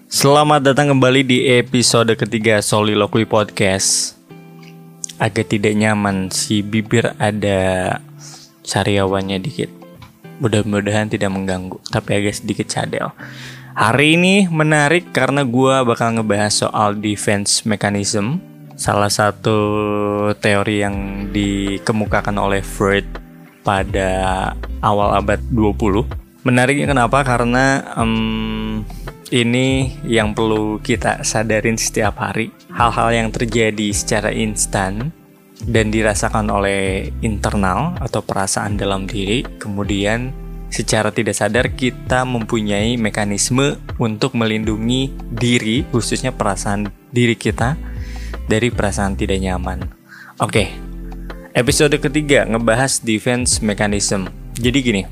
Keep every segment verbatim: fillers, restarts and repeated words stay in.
Selamat datang kembali di episode ketiga Soliloquy Podcast. Agak tidak nyaman, si bibir ada sariawannya dikit. Mudah-mudahan tidak mengganggu, tapi agak sedikit cadel. Hari ini menarik karena gue bakal ngebahas soal defense mechanism, salah satu teori yang dikemukakan oleh Freud pada awal abad dua puluh. Menariknya kenapa? Karena um, ini yang perlu kita sadarin setiap hari. Hal-hal yang terjadi secara instan dan dirasakan oleh internal atau perasaan dalam diri, kemudian secara tidak sadar kita mempunyai mekanisme untuk melindungi diri, khususnya perasaan diri kita, dari perasaan tidak nyaman. Oke, episode ketiga ngebahas defense mechanism. Jadi gini,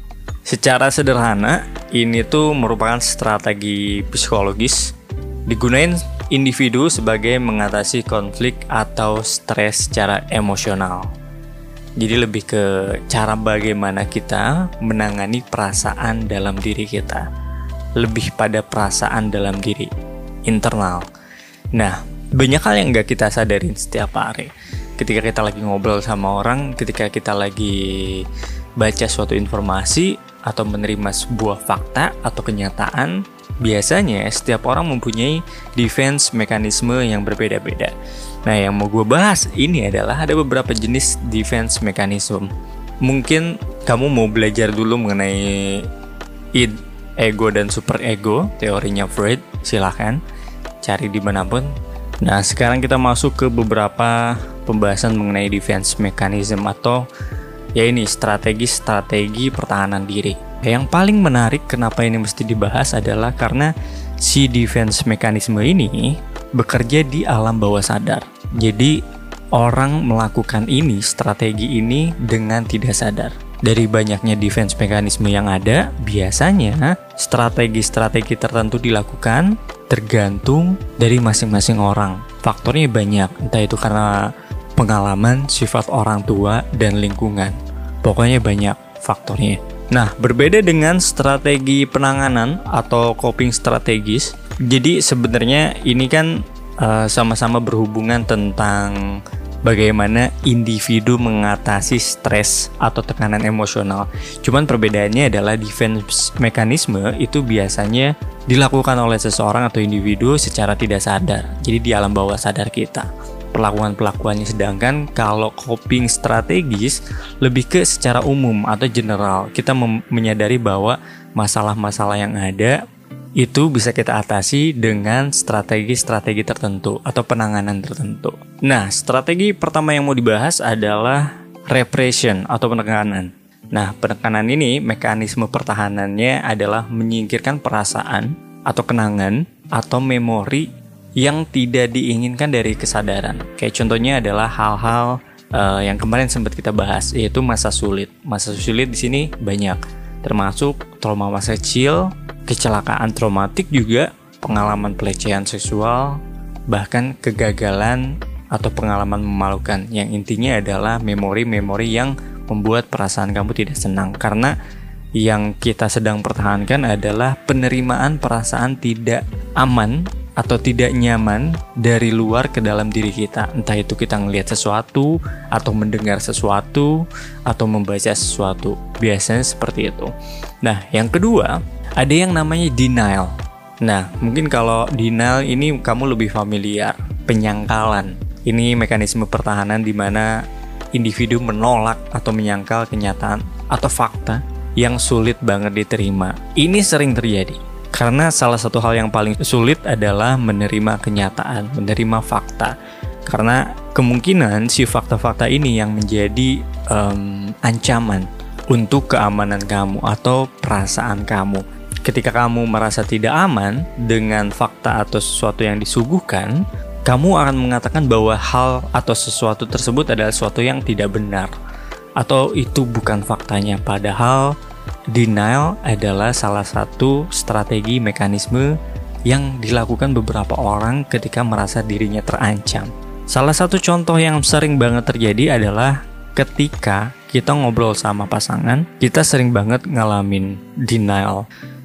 secara sederhana, ini tuh merupakan strategi psikologis digunain individu sebagai mengatasi konflik atau stres secara emosional. Jadi lebih ke cara bagaimana kita menangani perasaan dalam diri kita. Lebih pada perasaan dalam diri, internal. Nah, banyak hal yang gak kita sadarin setiap hari. Ketika kita lagi ngobrol sama orang, ketika kita lagi baca suatu informasi atau menerima sebuah fakta atau kenyataan, biasanya setiap orang mempunyai defense mekanisme yang berbeda-beda. Nah, yang mau gue bahas ini adalah ada beberapa jenis defense mechanism. Mungkin kamu mau belajar dulu mengenai id, ego dan super ego, teorinya Freud, silahkan cari dimanapun. Nah, sekarang kita masuk ke beberapa pembahasan mengenai defense mechanism atau ya ini strategi-strategi pertahanan diri. Yang paling menarik kenapa ini mesti dibahas adalah karena si defense mekanisme ini bekerja di alam bawah sadar. Jadi orang melakukan ini, strategi ini dengan tidak sadar. Dari banyaknya defense mekanisme yang ada, biasanya strategi-strategi tertentu dilakukan tergantung dari masing-masing orang. Faktornya banyak, entah itu karena pengalaman, sifat orang tua, dan lingkungan. Pokoknya banyak faktornya. Nah, berbeda dengan strategi penanganan atau coping strategis. Jadi sebenarnya ini kan uh, sama-sama berhubungan tentang bagaimana individu mengatasi stres atau tekanan emosional. Cuman perbedaannya adalah defense mekanisme itu biasanya dilakukan oleh seseorang atau individu secara tidak sadar. Jadi di alam bawah sadar kita perlakuan-perlakuannya, sedangkan kalau coping strategis lebih ke secara umum atau general. Kita mem- menyadari bahwa masalah-masalah yang ada itu bisa kita atasi dengan strategi-strategi tertentu atau penanganan tertentu. Nah, strategi pertama yang mau dibahas adalah repression atau penekanan. Nah, penekanan ini mekanisme pertahanannya adalah menyingkirkan perasaan atau kenangan atau memori yang tidak diinginkan dari kesadaran. Kayak contohnya adalah hal-hal uh, yang kemarin sempat kita bahas, yaitu masa sulit. Masa sulit di sini banyak, termasuk trauma masa kecil, kecelakaan traumatik juga, pengalaman pelecehan seksual, bahkan kegagalan atau pengalaman memalukan. Yang intinya adalah memori-memori yang membuat perasaan kamu tidak senang, karena yang kita sedang pertahankan adalah penerimaan perasaan tidak aman atau tidak nyaman dari luar ke dalam diri kita. Entah itu kita ngelihat sesuatu, atau mendengar sesuatu, atau membaca sesuatu. Biasanya seperti itu. Nah, yang kedua, ada yang namanya denial. Nah, mungkin kalau denial ini kamu lebih familiar. Penyangkalan. Ini mekanisme pertahanan di mana individu menolak atau menyangkal kenyataan atau fakta yang sulit banget diterima. Ini sering terjadi karena salah satu hal yang paling sulit adalah menerima kenyataan, menerima fakta. Karena kemungkinan si fakta-fakta ini yang menjadi um, ancaman untuk keamanan kamu atau perasaan kamu. Ketika kamu merasa tidak aman dengan fakta atau sesuatu yang disuguhkan, kamu akan mengatakan bahwa hal atau sesuatu tersebut adalah sesuatu yang tidak benar, atau itu bukan faktanya. Padahal denial adalah salah satu strategi mekanisme yang dilakukan beberapa orang ketika merasa dirinya terancam. Salah satu contoh yang sering banget terjadi adalah ketika kita ngobrol sama pasangan, kita sering banget ngalamin denial.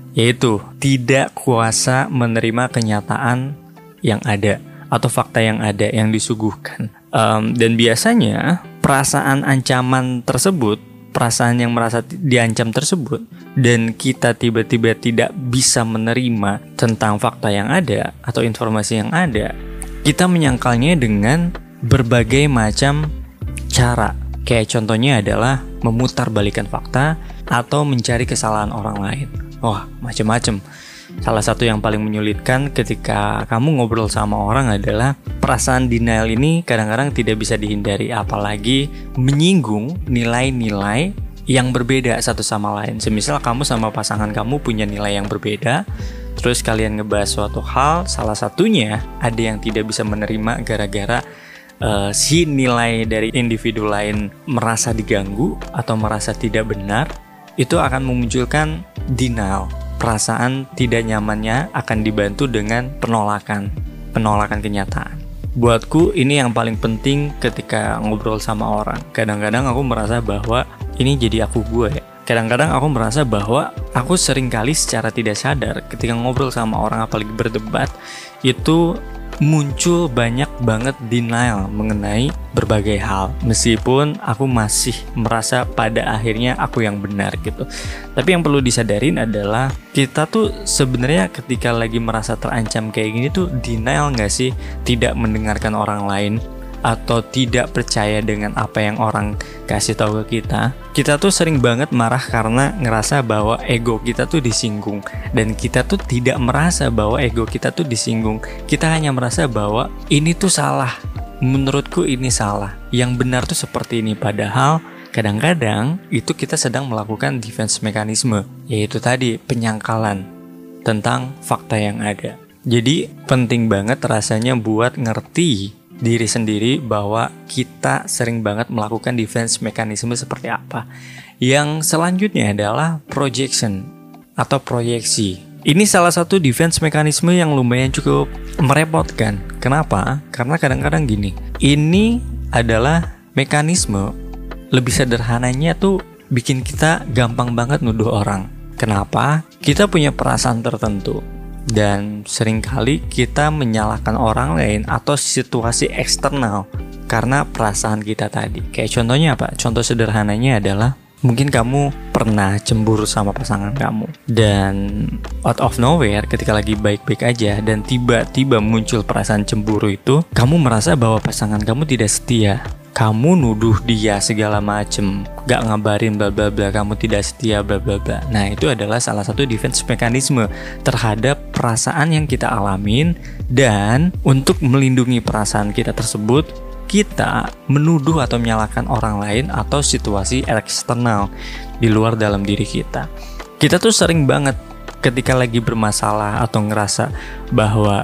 yaitu tidak kuasa menerima kenyataan yang ada atau fakta yang ada yang disuguhkan. Um, dan biasanya perasaan ancaman tersebut, perasaan yang merasa diancam tersebut, dan kita tiba-tiba tidak bisa menerima tentang fakta yang ada atau informasi yang ada, kita menyangkalnya dengan berbagai macam cara. Kayak contohnya adalah memutarbalikkan fakta atau mencari kesalahan orang lain. Wah, macam-macam. Salah satu yang paling menyulitkan ketika kamu ngobrol sama orang adalah perasaan denial ini kadang-kadang tidak bisa dihindari, apalagi menyinggung nilai-nilai yang berbeda satu sama lain. Semisal kamu sama pasangan kamu punya nilai yang berbeda, terus kalian ngebahas suatu hal, salah satunya ada yang tidak bisa menerima gara-gara uh, si nilai dari individu lain merasa diganggu atau merasa tidak benar, itu akan memunculkan denial. Perasaan tidak nyamannya akan dibantu dengan penolakan, penolakan kenyataan. Buatku ini yang paling penting ketika ngobrol sama orang. Kadang-kadang aku merasa bahwa ini jadi aku gue ya. Kadang-kadang aku merasa bahwa aku seringkali secara tidak sadar ketika ngobrol sama orang, apalagi berdebat, itu muncul banyak banget denial mengenai berbagai hal, meskipun aku masih merasa pada akhirnya aku yang benar gitu. Tapi yang perlu disadarin adalah kita tuh sebenarnya ketika lagi merasa terancam kayak gini tuh denial gak sih? Tidak mendengarkan orang lain atau tidak percaya dengan apa yang orang kasih tahu ke kita. Kita tuh sering banget marah karena ngerasa bahwa ego kita tuh disinggung, dan kita tuh tidak merasa bahwa ego kita tuh disinggung. Kita hanya merasa bahwa ini tuh salah, menurutku ini salah, yang benar tuh seperti ini. Padahal kadang-kadang itu kita sedang melakukan defense mekanisme, yaitu tadi penyangkalan tentang fakta yang ada. Jadi penting banget rasanya buat ngerti diri sendiri bahwa kita sering banget melakukan defense mekanisme seperti apa. Yang selanjutnya adalah projection atau proyeksi. Ini salah satu defense mekanisme yang lumayan cukup merepotkan. Kenapa? Karena kadang-kadang gini, ini adalah mekanisme lebih sederhananya tuh bikin kita gampang banget nuduh orang. Kenapa? Kita punya perasaan tertentu, dan seringkali kita menyalahkan orang lain atau situasi eksternal karena perasaan kita tadi. Kayak contohnya apa? Contoh sederhananya adalah mungkin kamu pernah cemburu sama pasangan kamu, dan out of nowhere ketika lagi baik-baik aja dan tiba-tiba muncul perasaan cemburu itu, kamu merasa bahwa pasangan kamu tidak setia. Kamu nuduh dia segala macem, gak ngabarin bla bla bla, kamu tidak setia bla bla bla. Nah, itu adalah salah satu defense mekanisme terhadap perasaan yang kita alamin, dan untuk melindungi perasaan kita tersebut, kita menuduh atau menyalahkan orang lain atau situasi eksternal di luar dalam diri kita. Kita tuh sering banget ketika lagi bermasalah atau ngerasa bahwa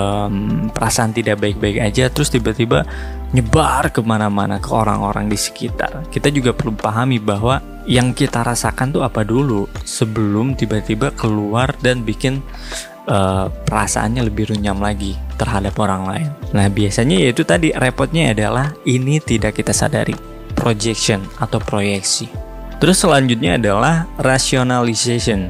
um, perasaan tidak baik-baik aja, terus tiba-tiba nyebar kemana-mana ke orang-orang di sekitar. Kita juga perlu pahami bahwa yang kita rasakan tuh apa dulu sebelum tiba-tiba keluar dan bikin uh, perasaannya lebih runyam lagi terhadap orang lain. Nah, biasanya yaitu tadi repotnya adalah ini tidak kita sadari, projection atau proyeksi. Terus selanjutnya adalah rationalization.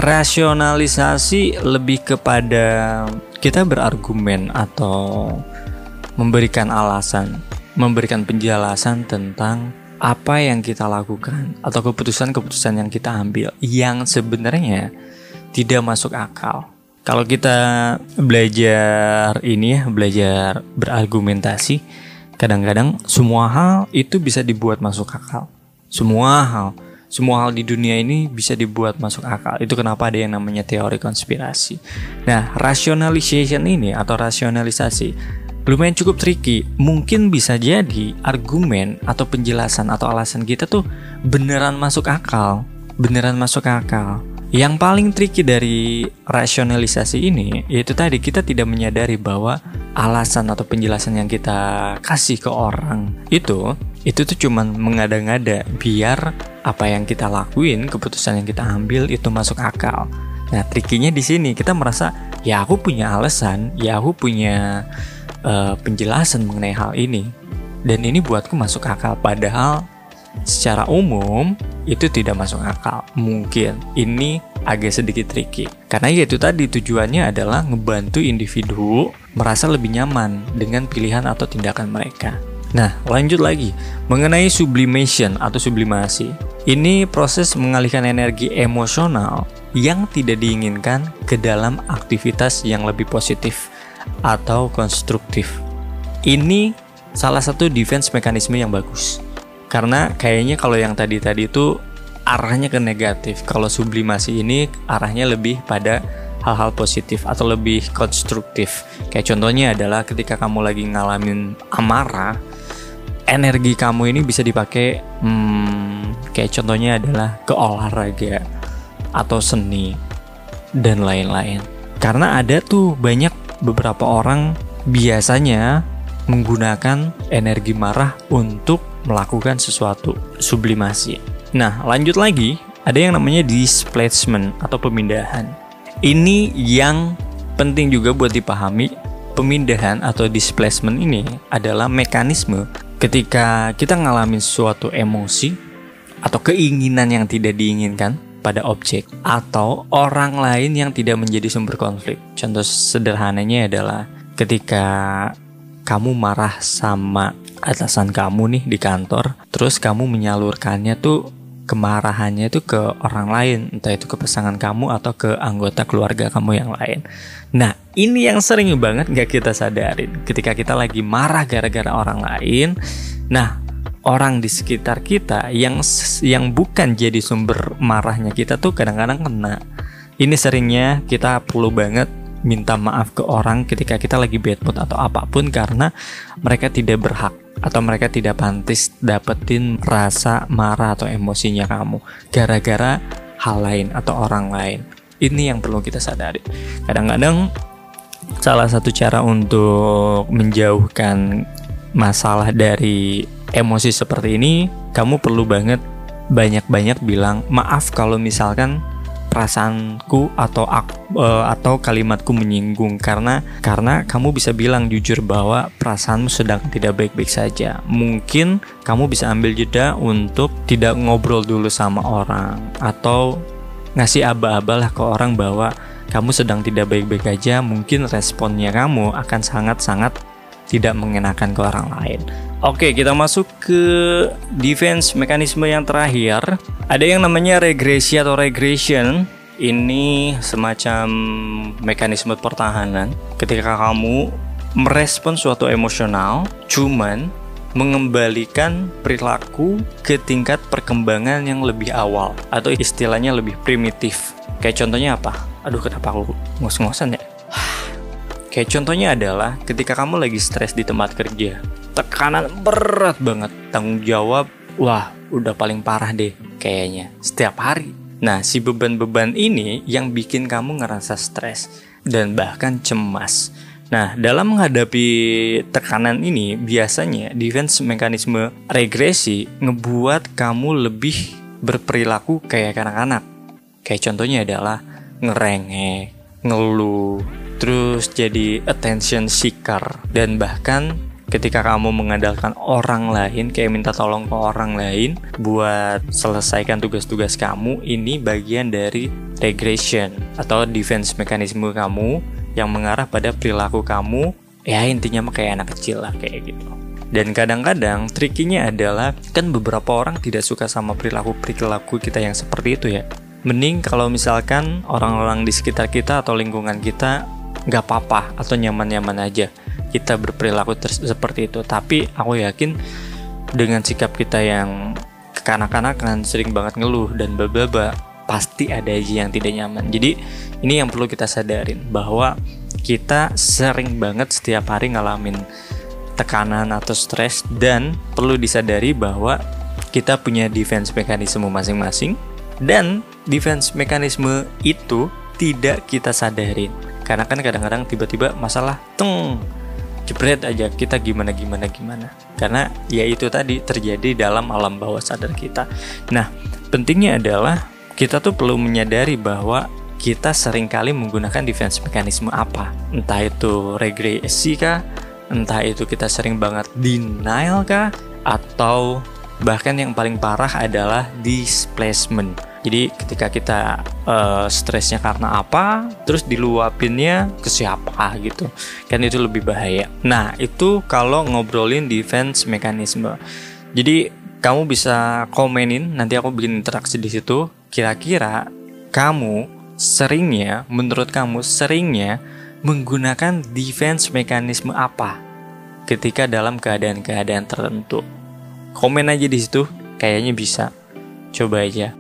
Rasionalisasi lebih kepada kita berargumen atau memberikan alasan, memberikan penjelasan tentang apa yang kita lakukan atau keputusan-keputusan yang kita ambil yang sebenarnya tidak masuk akal. Kalau kita belajar ini ya, belajar berargumentasi, kadang-kadang semua hal itu bisa dibuat masuk akal. Semua hal Semua hal di dunia ini bisa dibuat masuk akal. Itu kenapa ada yang namanya teori konspirasi. Nah, rationalization ini atau rasionalisasi lumayan cukup tricky. Mungkin bisa jadi argumen atau penjelasan atau alasan kita tuh beneran masuk akal. Beneran masuk akal. Yang paling tricky dari rasionalisasi ini yaitu tadi kita tidak menyadari bahwa alasan atau penjelasan yang kita kasih ke orang itu itu tuh cuman mengada-ngada biar apa yang kita lakuin, keputusan yang kita ambil itu masuk akal. Nah, trikinya di sini kita merasa ya aku punya alasan, ya aku punya uh, penjelasan mengenai hal ini, dan ini buatku masuk akal. Padahal secara umum itu tidak masuk akal. Mungkin ini agak sedikit tricky. Karena ya itu tadi tujuannya adalah ngebantu individu merasa lebih nyaman dengan pilihan atau tindakan mereka. Nah, lanjut lagi mengenai sublimation atau sublimasi. Ini proses mengalihkan energi emosional yang tidak diinginkan ke dalam aktivitas yang lebih positif atau konstruktif. Ini salah satu defense mekanisme yang bagus. Karena kayaknya kalau yang tadi-tadi itu arahnya ke negatif. Kalau sublimasi ini arahnya lebih pada hal-hal positif atau lebih konstruktif. Kayak contohnya adalah ketika kamu lagi ngalamin amarah, energi kamu ini bisa dipakai hmm, kayak contohnya adalah ke olahraga atau seni dan lain-lain. Karena ada tuh banyak beberapa orang biasanya menggunakan energi marah untuk melakukan sesuatu, sublimasi. Nah, lanjut lagi, ada yang namanya displacement atau pemindahan. Ini yang penting juga buat dipahami. Pemindahan atau displacement ini adalah mekanisme ketika kita ngalamin suatu emosi atau keinginan yang tidak diinginkan pada objek atau orang lain yang tidak menjadi sumber konflik. Contoh sederhananya adalah ketika kamu marah sama atasan kamu nih di kantor, terus kamu menyalurkannya tuh kemarahannya itu ke orang lain, entah itu ke pasangan kamu atau ke anggota keluarga kamu yang lain. Nah, ini yang sering banget gak kita sadarin. Ketika kita lagi marah gara-gara orang lain, nah orang di sekitar kita yang yang bukan jadi sumber marahnya kita tuh kadang-kadang kena. Ini seringnya kita perlu banget minta maaf ke orang ketika kita lagi bad mood atau apapun, karena mereka tidak berhak atau mereka tidak pantas dapetin rasa marah atau emosinya kamu gara-gara hal lain atau orang lain. Ini yang perlu kita sadari. Kadang-kadang salah satu cara untuk menjauhkan masalah dari emosi seperti ini, kamu perlu banget banyak-banyak bilang maaf kalau misalkan perasaanku atau uh, atau kalimatku menyinggung, karena karena kamu bisa bilang jujur bahwa perasaanmu sedang tidak baik-baik saja. Mungkin kamu bisa ambil jeda untuk tidak ngobrol dulu sama orang atau ngasih aba-aba lah ke orang bahwa kamu sedang tidak baik-baik aja. Mungkin responnya kamu akan sangat-sangat tidak mengenakan ke orang lain. Oke, kita masuk ke defense mekanisme yang terakhir. Ada yang namanya regresi atau regression. Ini semacam mekanisme pertahanan ketika kamu merespon suatu emosional, cuman mengembalikan perilaku ke tingkat perkembangan yang lebih awal atau istilahnya lebih primitif. Kayak contohnya apa? Aduh, kenapa aku ngos-ngosan ya? Kayak contohnya adalah ketika kamu lagi stres di tempat kerja, tekanan berat banget, tanggung jawab, wah udah paling parah deh kayaknya setiap hari. Nah, si beban-beban ini yang bikin kamu ngerasa stres dan bahkan cemas. Nah, dalam menghadapi tekanan ini, biasanya defense mekanisme regresi ngebuat kamu lebih berperilaku kayak anak-anak. Kayak contohnya adalah ngerengek, ngeluh, terus jadi attention seeker, dan bahkan ketika kamu mengandalkan orang lain, kayak minta tolong ke orang lain buat selesaikan tugas-tugas kamu, ini bagian dari regression atau defense mekanisme kamu yang mengarah pada perilaku kamu, ya intinya mah kayak anak kecil lah kayak gitu. Dan kadang-kadang trikinya adalah kan beberapa orang tidak suka sama perilaku-perilaku kita yang seperti itu ya. Mending kalau misalkan orang-orang di sekitar kita atau lingkungan kita nggak apa-apa atau nyaman-nyaman aja kita berperilaku ter- seperti itu. Tapi aku yakin dengan sikap kita yang kekanak-kanakan, sering banget ngeluh dan bla-bla-bla, pasti ada aja yang tidak nyaman. Jadi ini yang perlu kita sadarin, bahwa kita sering banget setiap hari ngalamin tekanan atau stres, dan perlu disadari bahwa kita punya defense mekanisme masing-masing, dan defense mekanisme itu tidak kita sadarin. Karena kan kadang-kadang tiba-tiba masalah teng jebret aja kita gimana gimana gimana. Karena ya itu tadi terjadi dalam alam bawah sadar kita. Nah, pentingnya adalah kita tuh perlu menyadari bahwa kita seringkali menggunakan defense mekanisme apa. Entah itu regresi kah, entah itu kita sering banget denial kah, atau Bahkan yang paling parah adalah displacement. Jadi ketika kita uh, stresnya karena apa, terus diluapinnya ke siapa gitu, kan itu lebih bahaya. Nah itu kalau ngobrolin defense mechanism. Jadi kamu bisa komenin, nanti aku bikin interaksi di situ. Kira-kira kamu seringnya, menurut kamu seringnya menggunakan defense mechanism apa ketika dalam keadaan-keadaan tertentu? Komen aja di situ, kayaknya bisa. Coba aja.